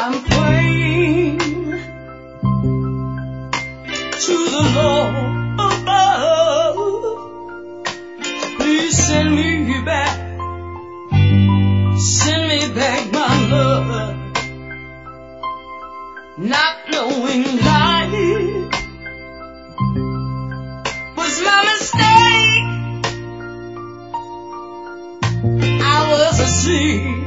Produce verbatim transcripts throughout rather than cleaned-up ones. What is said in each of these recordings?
I'm praying to the Lord above. Please send me back, send me back my love. Not knowing life was my mistake. I was asleep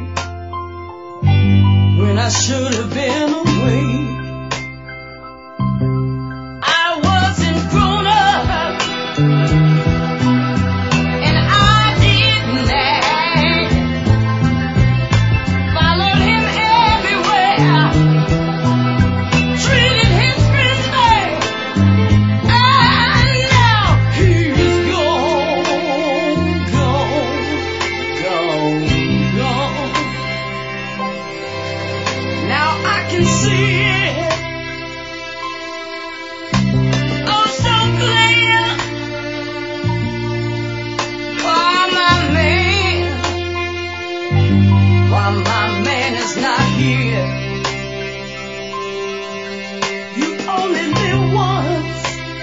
when I should have been awake. I wasn't grown up, and I didn't act. Followed him everywhere, treated his friends bad, and now he's gone, gone, gone, gone. Now I can see it, oh so clear. Why my man, why my man is not here. You only live once,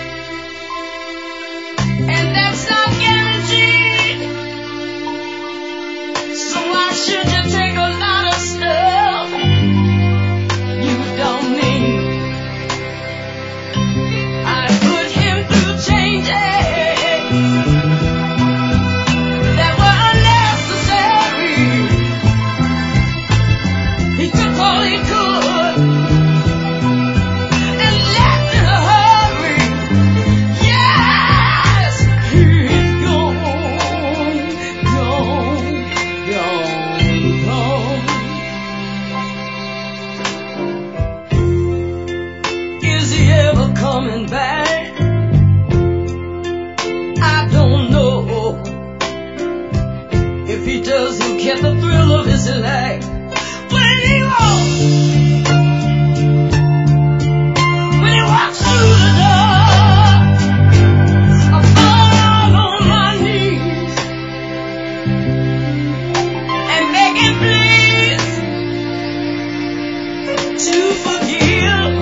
and that's not guaranteed. So why should you take a lot of stuff you don't need? I put him through changes that were unnecessary. He took all he could and left in a hurry. Yes, he's gone, gone, gone, gone. Is he ever coming back? I don't know. If he does, he'll get the thrill of his life. When he walks, when he walks through the door, I fall on my knees and beg him please to forgive.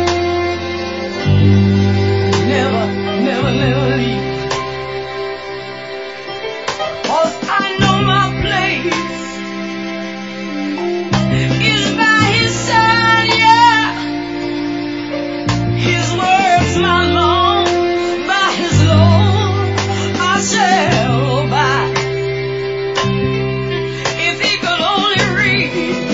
Never, never, never leave. 'Cause I know my place is by his side, yeah. His words my law, by his law I shall abide. If he could only read,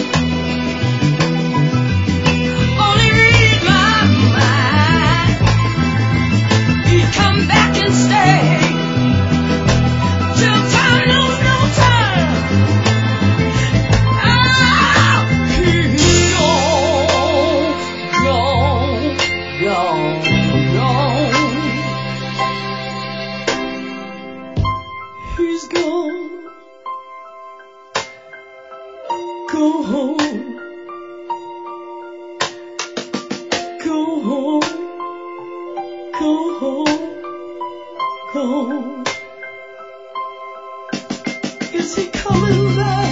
only read my mind, he'd come back and stay till time knows no time. Ah, he's gone, gone, gone, gone. He's gone. Go home, go home, go home, go home. Is he coming back?